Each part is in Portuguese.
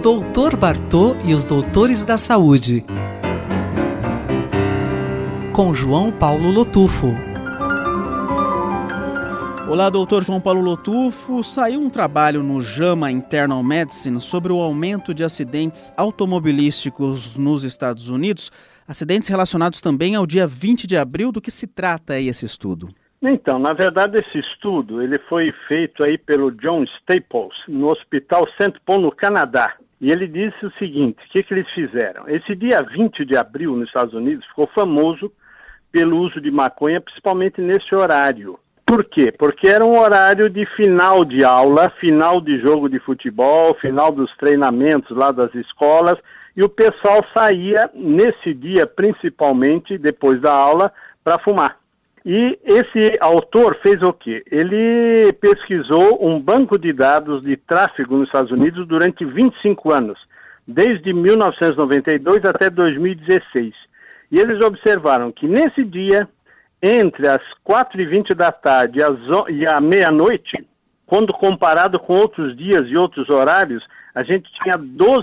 Doutor Bartô e os Doutores da Saúde, com João Paulo Lotufo. Olá, doutor João Paulo Lotufo. Saiu um trabalho no JAMA Internal Medicine sobre o aumento de acidentes automobilísticos nos Estados Unidos, acidentes relacionados também ao dia 20 de abril. Do que se trata aí esse estudo? Então, na verdade, esse estudo ele foi feito aí pelo John Staples, no Hospital St. Paul, no Canadá. E ele disse o seguinte, o que eles fizeram? Esse dia 20 de abril nos Estados Unidos ficou famoso pelo uso de maconha, principalmente nesse horário. Por quê? Porque era um horário de final de aula, final de jogo de futebol, final dos treinamentos lá das escolas, e o pessoal saía nesse dia, principalmente depois da aula, para fumar. E esse autor fez o quê? Ele pesquisou um banco de dados de tráfego nos Estados Unidos durante 25 anos, desde 1992 até 2016. E eles observaram que nesse dia, entre as 4h20 da tarde e a meia-noite, quando comparado com outros dias e outros horários, a gente tinha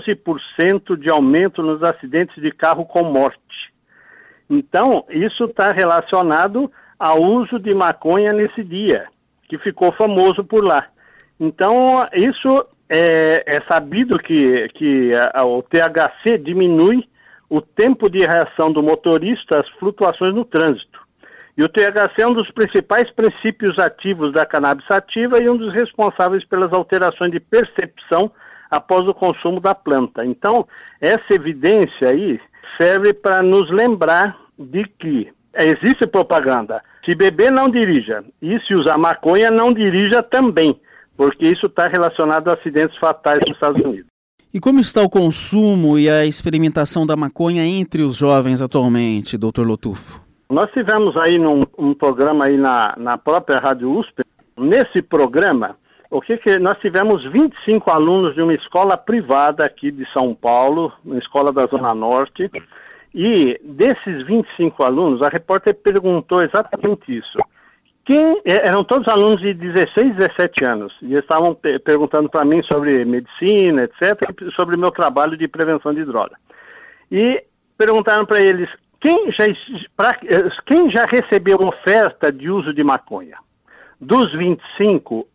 12% de aumento nos acidentes de carro com morte. Então, isso está relacionado ao uso de maconha nesse dia, que ficou famoso por lá. Então, isso é sabido que o THC diminui o tempo de reação do motorista às flutuações no trânsito. E o THC é um dos principais princípios ativos da cannabis sativa e um dos responsáveis pelas alterações de percepção após o consumo da planta. Então, essa evidência aí serve para nos lembrar de que existe propaganda. Se beber, não dirija. E se usar maconha, não dirija também, porque isso está relacionado a acidentes fatais nos Estados Unidos. E como está o consumo e a experimentação da maconha entre os jovens atualmente, doutor Lotufo? Nós tivemos aí um programa aí na própria Rádio USP. Nesse programa, nós tivemos 25 alunos de uma escola privada aqui de São Paulo, uma escola da Zona Norte. E desses 25 alunos, a repórter perguntou exatamente isso. Eram todos alunos de 16, 17 anos. E eles estavam perguntando para mim sobre medicina, etc., sobre o meu trabalho de prevenção de droga. E perguntaram para eles, quem já recebeu oferta de uso de maconha? Dos 25,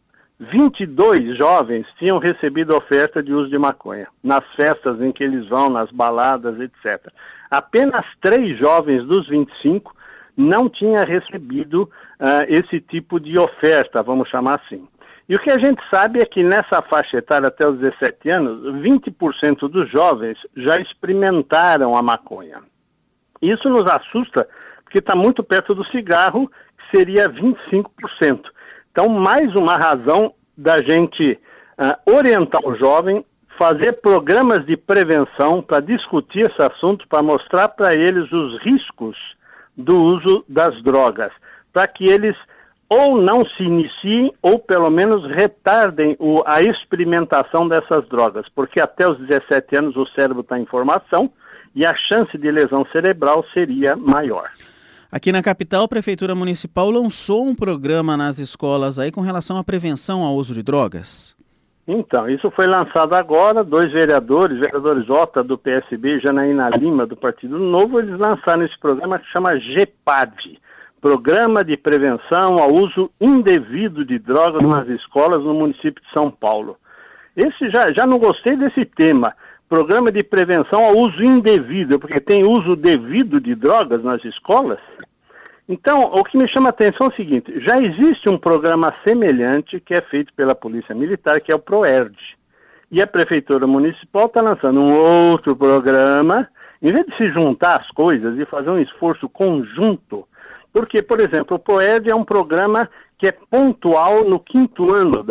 22 jovens tinham recebido oferta de uso de maconha, nas festas em que eles vão, nas baladas, etc. Apenas 3 jovens dos 25 não tinham recebido esse tipo de oferta, vamos chamar assim. E o que a gente sabe é que nessa faixa etária até os 17 anos, 20% dos jovens já experimentaram a maconha. Isso nos assusta, porque está muito perto do cigarro, que seria 25%. Então, mais uma razão da gente orientar o jovem, fazer programas de prevenção para discutir esse assunto, para mostrar para eles os riscos do uso das drogas, para que eles ou não se iniciem ou pelo menos retardem a experimentação dessas drogas, porque até os 17 anos o cérebro está em formação e a chance de lesão cerebral seria maior. Aqui na capital, a Prefeitura Municipal lançou um programa nas escolas aí com relação à prevenção ao uso de drogas. Então, isso foi lançado agora, 2 vereadores Ota do PSB e Janaína Lima do Partido Novo, eles lançaram esse programa que chama GEPAD, Programa de Prevenção ao Uso Indevido de Drogas nas Escolas no município de São Paulo. Esse já não gostei desse tema, Programa de Prevenção ao Uso Indevido, porque tem uso devido de drogas nas escolas. Então, o que me chama a atenção é o seguinte, já existe um programa semelhante que é feito pela Polícia Militar, que é o PROERD. E a Prefeitura Municipal está lançando um outro programa, em vez de se juntar as coisas e fazer um esforço conjunto, porque, por exemplo, o PROERD é um programa que é pontual no 5º ano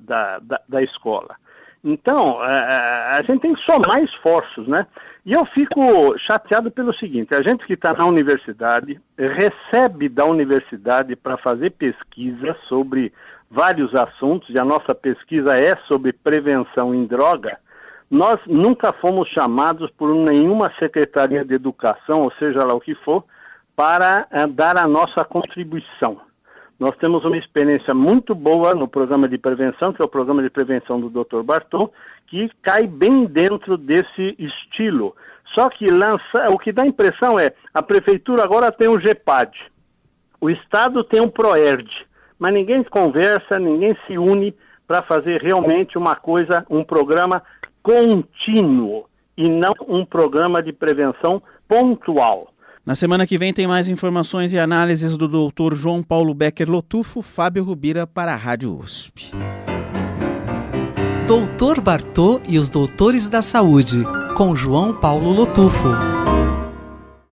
da escola. Então, a gente tem que somar esforços, né? E eu fico chateado pelo seguinte, a gente que está na universidade, recebe da universidade para fazer pesquisa sobre vários assuntos, e a nossa pesquisa é sobre prevenção em droga, nós nunca fomos chamados por nenhuma secretaria de educação, ou seja lá o que for, para dar a nossa contribuição. Nós temos uma experiência muito boa no programa de prevenção, que é o programa de prevenção do Dr. Bartô, que cai bem dentro desse estilo. Só que o que dá a impressão é, a prefeitura agora tem um GEPAD, o Estado tem um PROERD, mas ninguém conversa, ninguém se une para fazer realmente uma coisa, um programa contínuo e não um programa de prevenção pontual. Na semana que vem tem mais informações e análises do Dr. João Paulo Becker Lotufo, Fábio Rubira para a Rádio USP. Dr. Bartô e os Doutores da Saúde, com João Paulo Lotufo.